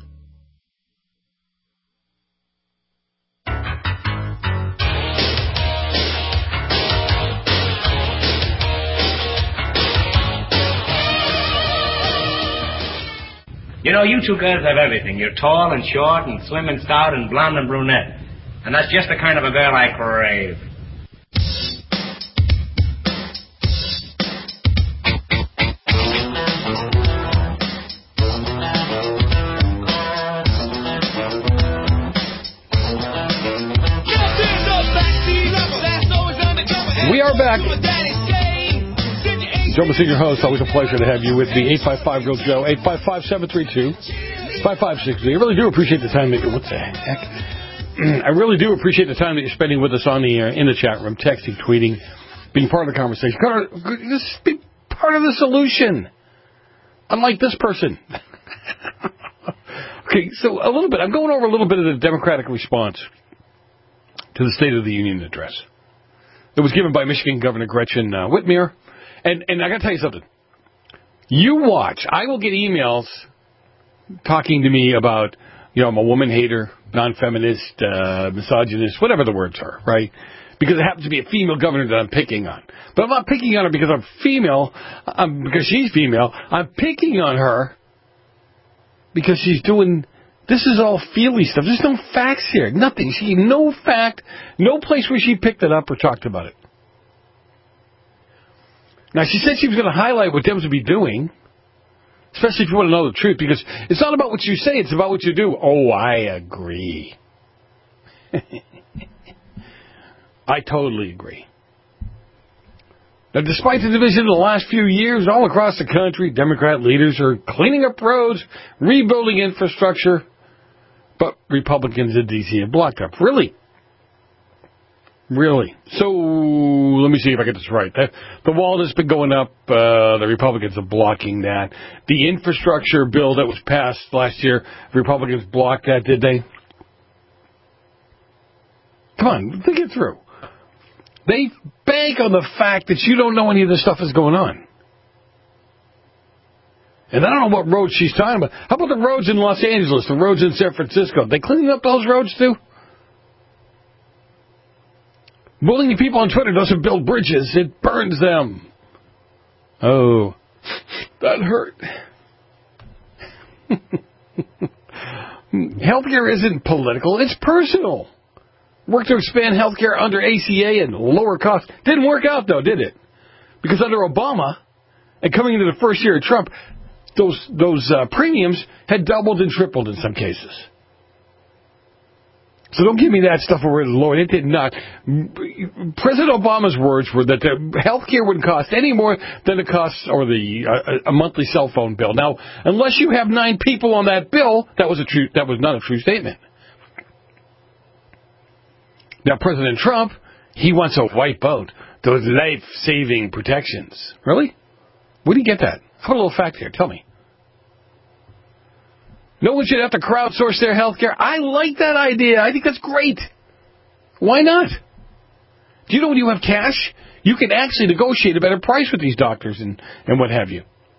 You know, you two girls have everything. You're tall and short and slim and stout and blonde and brunette. And that's just the kind of a girl I crave. We are back. Joe Messina, your host. Always a pleasure to have you with me. eight five five, real Joe. eight five five, seven three two, five five six zero. I really do appreciate the time that you're... What the heck? I really do appreciate the time that you're spending with us on the uh, in the chat room, texting, tweeting, being part of the conversation. Just be part of the solution. Unlike this person. Okay, so a little bit. I'm going over a little bit of the Democratic response to the State of the Union address. It was given by Michigan Governor Gretchen uh, Whitmer. And and I got to tell you something. You watch. I will get emails talking to me about, you know, I'm a woman hater, non-feminist, uh, misogynist, whatever the words are, right? Because it happens to be a female governor that I'm picking on. But I'm not picking on her because I'm female, um, because she's female. I'm picking on her because she's doing... This is all feely stuff. There's no facts here. Nothing. She, no fact, no place where she picked it up or talked about it. Now, she said she was going to highlight what Dems would be doing, especially if you want to know the truth, because it's not about what you say, it's about what you do. Oh, I agree. I totally agree. Now, despite the division in the last few years, all across the country, Democrat leaders are cleaning up roads, rebuilding infrastructure, but Republicans in D C have blocked up. Really? Really? So, let me see if I get this right. The, the wall has been going up. Uh, the Republicans are blocking that. The infrastructure bill that was passed last year, the Republicans blocked that, did they? Come on, think it through. They bank on the fact that you don't know any of this stuff is going on. And I don't know what roads she's talking about. How about the roads in Los Angeles, the roads in San Francisco? They cleaning up those roads too? Bullying people on Twitter doesn't build bridges. It burns them. Oh, that hurt. Healthcare isn't political. It's personal. Work to expand healthcare under A C A and lower costs. Didn't work out, though, did it? Because under Obama, and coming into the first year of Trump, those those uh, premiums had doubled and tripled in some cases. So don't give me that stuff where it's low. It did not. President Obama's words were that the health care wouldn't cost any more than it costs or the uh, a monthly cell phone bill. Now, unless you have nine people on that bill, that was a true. That was not a true statement. Now, President Trump, he wants to wipe out those life-saving protections. Really? Where do you get that? How about a little fact here? Tell me. No one should have to crowdsource their health care. I like that idea. I think that's great. Why not? Do you know when you have cash, you can actually negotiate a better price with these doctors and, and what have you.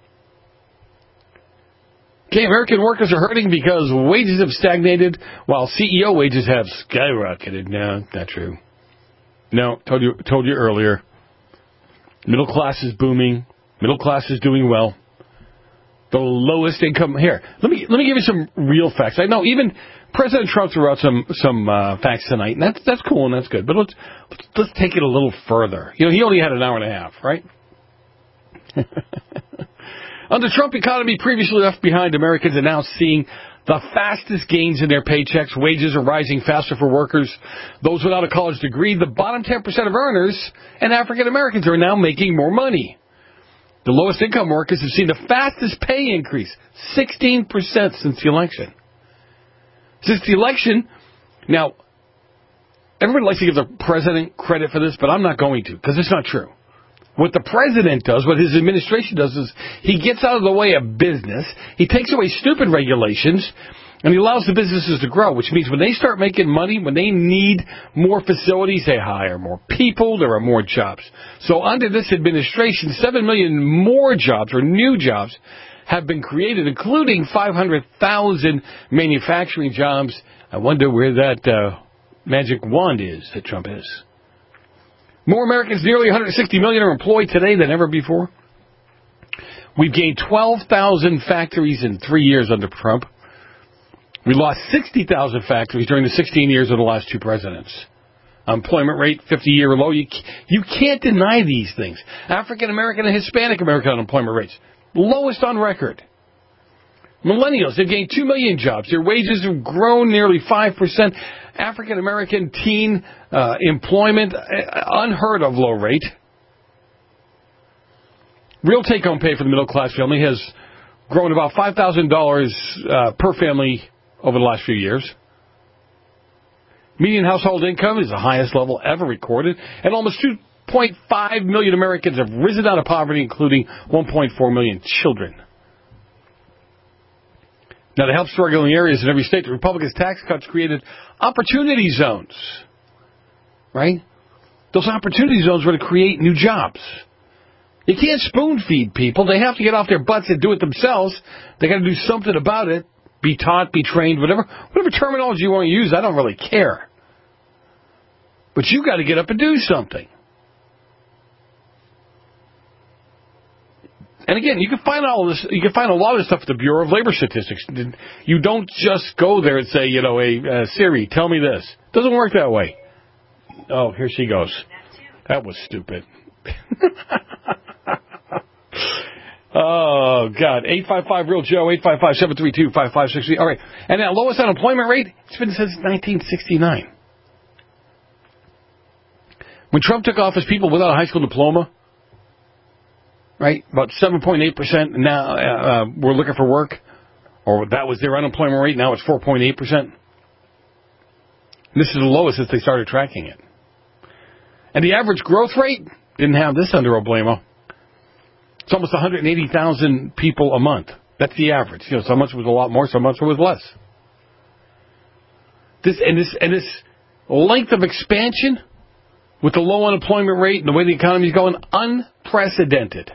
Okay, American workers are hurting because wages have stagnated while C E O wages have skyrocketed. No, not true. No, told you told you earlier. Middle class is booming. Middle class is doing well. The lowest income here. Let me let me give you some real facts. I know even President Trump threw out some some uh, facts tonight, and that's that's cool and that's good. But let's, let's let's take it a little further. You know, he only had an hour and a half, right? Under Trump economy previously left behind, Americans are now seeing the fastest gains in their paychecks. Wages are rising faster for workers. Those without a college degree, the bottom ten percent of earners, and African Americans are now making more money. The lowest income workers have seen the fastest pay increase, sixteen percent since the election. Since the election, now, everybody likes to give the president credit for this, but I'm not going to, because it's not true. What the president does, what his administration does, is he gets out of the way of business, he takes away stupid regulations, and he allows the businesses to grow, which means when they start making money, when they need more facilities, they hire more people, there are more jobs. So under this administration, seven million more jobs, or new jobs, have been created, including five hundred thousand manufacturing jobs. I wonder where that uh, magic wand is that Trump has. More Americans, nearly one hundred sixty million, are employed today than ever before. We've gained twelve thousand factories in three years under Trump. We lost sixty thousand factories during the sixteen years of the last two presidents. Employment rate, fifty-year low. You, you can't deny these things. African American and Hispanic American unemployment rates, lowest on record. Millennials have gained two million jobs. Their wages have grown nearly five percent. African American teen uh, employment, uh, unheard of low rate. Real take-home pay for the middle-class family has grown about five thousand dollars uh, per family over the last few years. Median household income is the highest level ever recorded, and almost two point five million Americans have risen out of poverty, including one point four million children. Now, to help struggling areas in every state, the Republicans' tax cuts created opportunity zones, right? Those opportunity zones were to create new jobs. You can't spoon-feed people. They have to get off their butts and do it themselves. They got to do something about it. Be taught, be trained, whatever whatever terminology you want to use, I don't really care. But you got to get up and do something. And again, you can find all this. You can find a lot of this stuff at the Bureau of Labor Statistics. You don't just go there and say, you know, hey, uh, Siri, tell me this. It doesn't work that way. Oh, here she goes. That was stupid. Oh, God. eight five five real Joe, eight five five, seven three two, five five six three. All right. And that lowest unemployment rate, it's been since nineteen sixty-nine. When Trump took office, people without a high school diploma, right, about seven point eight percent now uh, were looking for work, or that was their unemployment rate. Now it's four point eight percent. This is the lowest since they started tracking it. And the average growth rate, didn't have this under Obama. It's almost one hundred eighty thousand people a month. That's the average. You know, some months it was a lot more, some months it was less. This and this and this length of expansion with the low unemployment rate and the way the economy is going, unprecedented.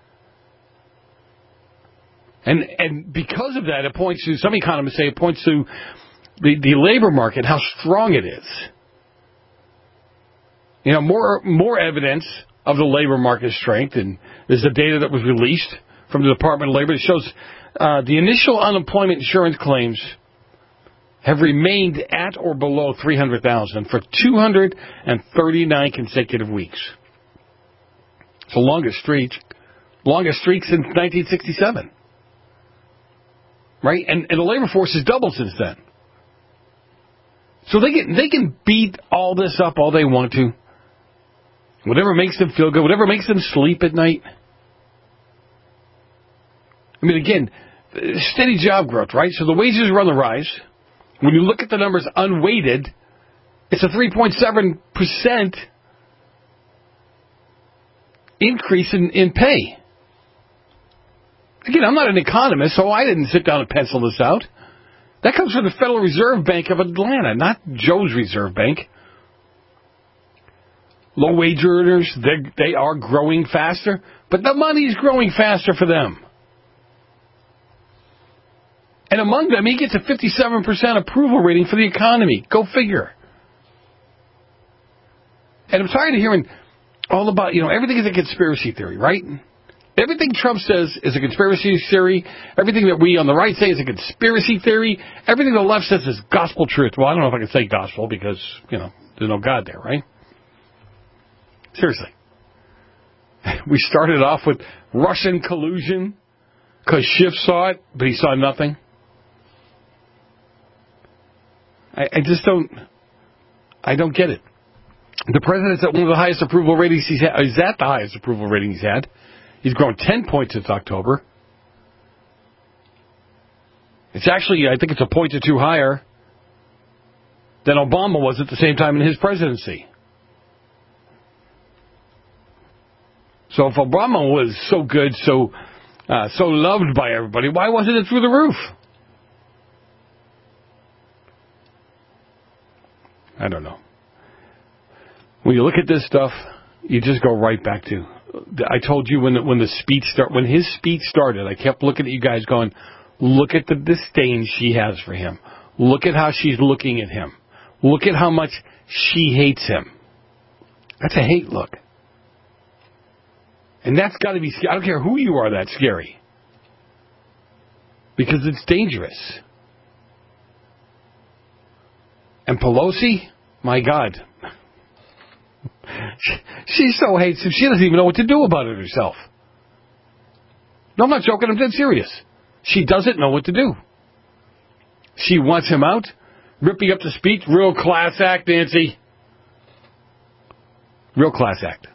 And and because of that, it points to, some economists say it points to the, the labor market, how strong it is. You know, more more evidence of the labor market strength, and there's the data that was released from the Department of Labor that shows uh, the initial unemployment insurance claims have remained at or below three hundred thousand for two hundred thirty-nine consecutive weeks. It's the longest streak, longest streak since nineteen sixty-seven. Right? And, and the labor force has doubled since then. So they can, they can beat all this up all they want to. Whatever makes them feel good, whatever makes them sleep at night. I mean, again, steady job growth, right? So the wages are on the rise. When you look at the numbers unweighted, it's a three point seven percent increase in, in pay. Again, I'm not an economist, so I didn't sit down and pencil this out. That comes from the Federal Reserve Bank of Atlanta, not Joe's Reserve Bank. Low-wage earners, they are growing faster, but the money's growing faster for them. And among them, he gets a fifty-seven percent approval rating for the economy. Go figure. And I'm tired of hearing all about, you know, everything is a conspiracy theory, right? Everything Trump says is a conspiracy theory. Everything that we on the right say is a conspiracy theory. Everything the left says is gospel truth. Well, I don't know if I can say gospel because, you know, there's no God there, right? Seriously. We started off with Russian collusion because Schiff saw it, but he saw nothing. I, I just don't, I don't get it. The president's at one of the highest approval ratings he's had. He's at the highest approval rating he's had. He's grown ten points since October. It's actually, I think it's a point or two higher than Obama was at the same time in his presidency. So if Obama was so good, so uh, so loved by everybody, why wasn't it through the roof? I don't know. When you look at this stuff, you just go right back to. I told you when the, when the speech start when his speech started, I kept looking at you guys, going, look at the disdain she has for him. Look at how she's looking at him. Look at how much she hates him. That's a hate look. And that's got to be scary. I don't care who you are, that's scary. Because it's dangerous. And Pelosi, my God. She, she so hates him, she doesn't even know what to do about it herself. No, I'm not joking, I'm dead serious. She doesn't know what to do. She wants him out, ripping up the speech. Real class act, Nancy. Real class act.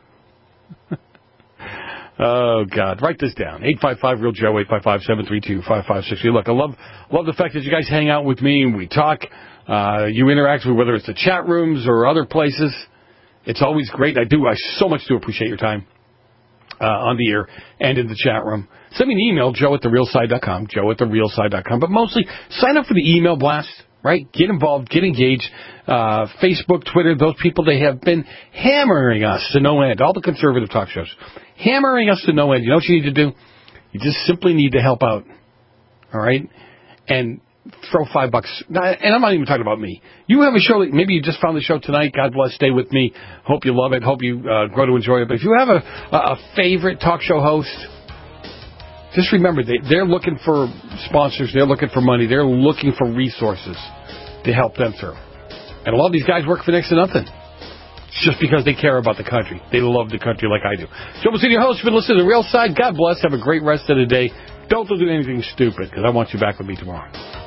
Oh, God. Write this down. eight five five, real Joe, eight five five, seven three two, five five six three. Look, I love love the fact that you guys hang out with me and we talk. Uh, you interact with, whether it's the chat rooms or other places. It's always great. I do. I so much do appreciate your time uh, on the air and in the chat room. Send me an email, joe at the real side dot com, joe at the real side dot com. But mostly, sign up for the email blast, right? Get involved, get engaged. Uh, Facebook, Twitter, those people, they have been hammering us to no end. All the conservative talk shows. Hammering us to no end. You know what you need to do? You just simply need to help out. All right? And throw five bucks. And I'm not even talking about me. You have a show that maybe you just found the show tonight. God bless. Stay with me. Hope you love it. Hope you uh, grow to enjoy it. But if you have a, a favorite talk show host, just remember, they, they're looking for sponsors. They're looking for money. They're looking for resources to help them through. And a lot of these guys work for next to nothing. It's just because they care about the country. They love the country like I do. Joe Messina, your host. You've been listening to The Real Side. God bless. Have a great rest of the day. Don't do anything stupid, because I want you back with me tomorrow.